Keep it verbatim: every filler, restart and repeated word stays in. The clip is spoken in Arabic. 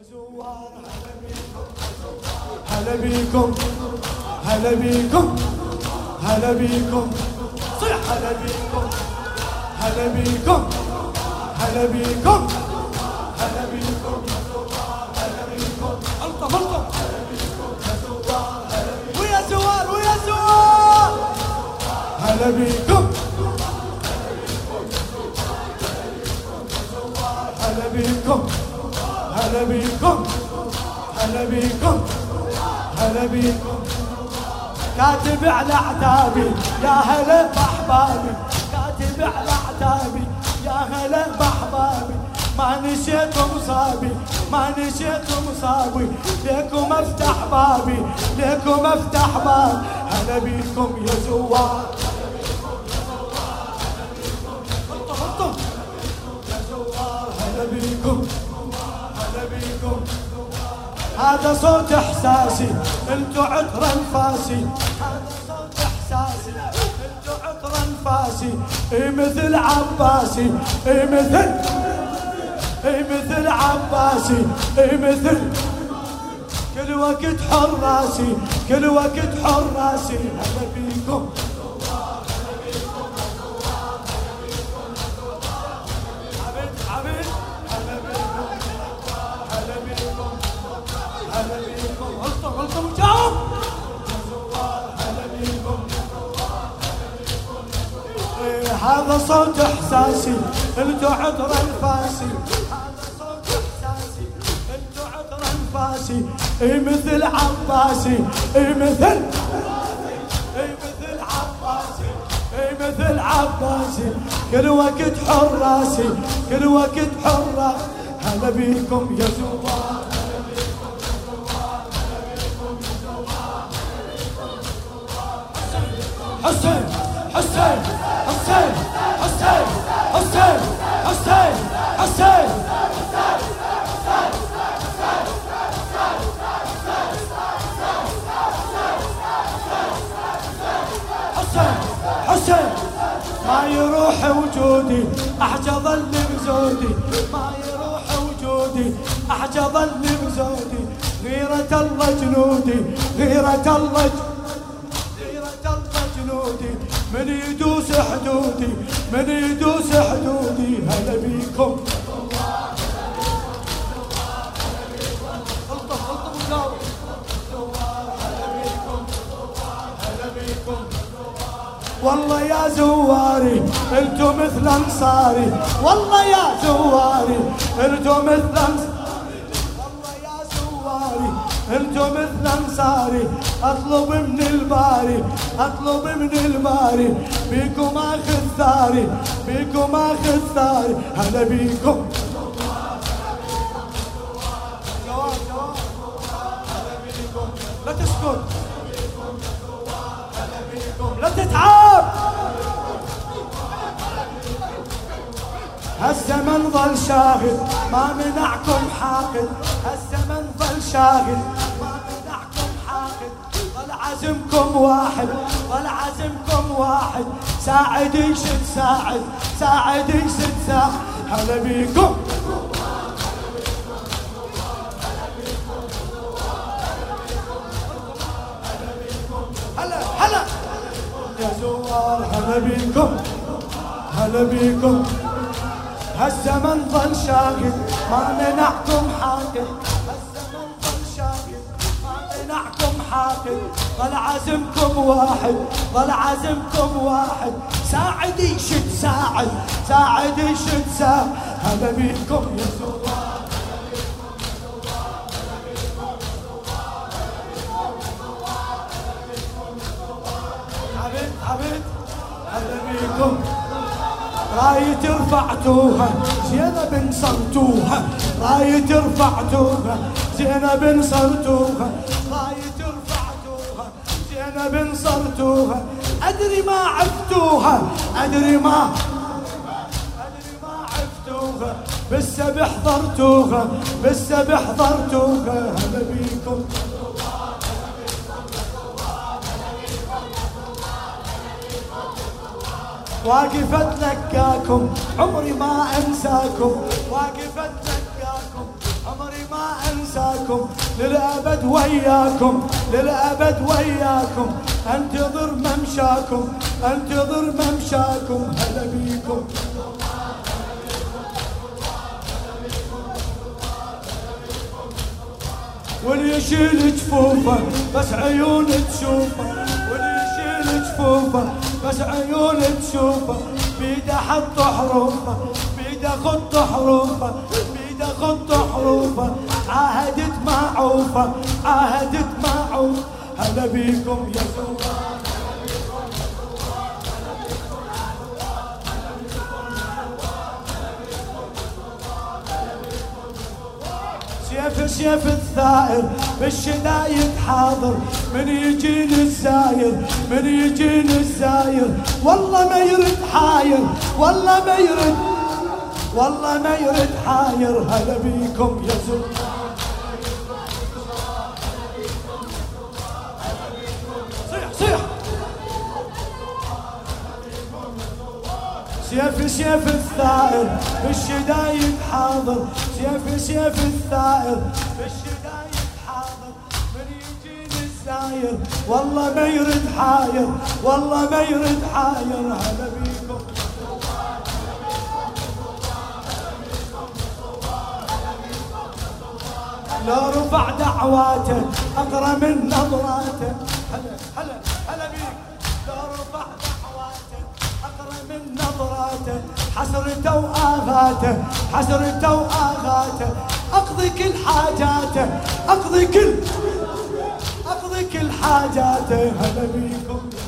زوار هلا بيكم هلا بيكم هلا بيكم صيح هلا بيكم هلا بيكم هلا بيكم هلا بيكم هلا بيكم الطف الطف ويا زوار ويا زوار هلا بيكم هلا بيكم هلا بيكم هلا بيكم هلا بيكم كاتب على عتابي يا هلا بأحبابي كاتب على عتابي يا هلا بأحبابي ما نسيت مصابي ما نسيت مصابي ليكم افتح بابي ليكم افتح باب هلا بيكم يا زوار يا زوار هلا بيكم هلا بيكم هذا صوت احساسي انتو عطر انفاسي هذا صوت احساسي انتو عطر انفاسي اي مثل عباسي اي مثل اي مثل عباسي اي مثل كل وقت حراسي كل وقت حراسي هلا بيكم عبيد عبيد هلا بيكم هلا بيكم هلا بيكم الطم الطم جاوب هلا بيكم إيه هذا صوت احساسي انتو عطر انفاسي هذا صوت احساسي انتو عطر انفاسي اي مثل عباسي اي مثل اي مثل عباسي اي مثل عباسي كل وقت حراسي كل وقت حراسي هلا بيكم يا زوار حسين حسين حسين حسين حسين حسين حسين حسين حسين ما يروح وجودي احجى ظل بزودي ما يروح وجودي احجى ظل بزودي غيرة الله جنودي غيرة الله جنودي من يدوس حدودي من يدوس حدودي هلا بيكم الطف الطف وجاوب هلا بيكم هلا بيكم والله يا زواري انتو مثل انصاري والله يا زواري انتو مثل انصاري والله يا زواري انتو مثل انصاري اطلب من الباري اطلب من الباري بيكم اخذ ثاري بيكم اخذ ثاري هلا بيكم جواب جواب هلا بيكم لا تسكت هلا بيكم لا تتعب هالزمن ظل شاغل ما منعكم حاقد هالزمن ظل شاغل ما منعكم حاقد ظل عزمكم واحد ظل عزمكم واحد ساعد يشد ساعد ساعد يشد ساعد هلا بيكم هلا هلا يا زوار هلا بيكم هلا بيكم هالزمن ظل شاغل ما منعكم حاقد هالزمن ظل شاغل ما منعكم حاقد ظل عزمكم واحد ظل عزمكم واحد ساعد يشد ساعد ساعد يشد ساعد هلا بيكم يا زوار عبيد عبيد هلا بيكم راية رفعتوها زينب صرتوها راية رفعتوها زينب صرتوها راية رفعتوها زينب صرتوها أدري ما عفتوها أدري ما أدري ما عفتوها بالسبح ضرتوها بالسبح ضرتوها هلا بيكم واقف اتلقاكم عمري ما انساكم واقف اتلقاكم عمري ما انساكم وياكم للأبد وياكم للأبد وياكم انتظر ممشاكم انتظر ممشاكم هلا بيكم واللي يشيل جفوفه بس عيون تشوفه واللي يشيل جفوفه بس عيون تشوفه بيده حط حروفه بيده خط حروفه بيده خط حروفه عاهدت معوفه عاهدت معوفه هلا بيكم يا زوار سيف سيف الثائر بالشدايد حاضر من يجين الزاير من يجين الزاير والله ما يرد حاير والله ما يرد والله ما يرد حاير هلا بيكم يا زوار صيح صيح سيف سيف الثائر بالشدايد حاضر سيف سيف الثائر بالشدايد حاضر من يجيني الزاير والله ما يرد حاير والله ما يرد حاير هلا بيكم لو رفع دعواته اقرا من نظراته هلا هلا هلا بيك لو رفع دعواته اقرا من نظراته حسرته وآغاته حسرته وآغاته اقضي كل حاجاته اقضي كل اقضي كل حاجاته هلا بيكم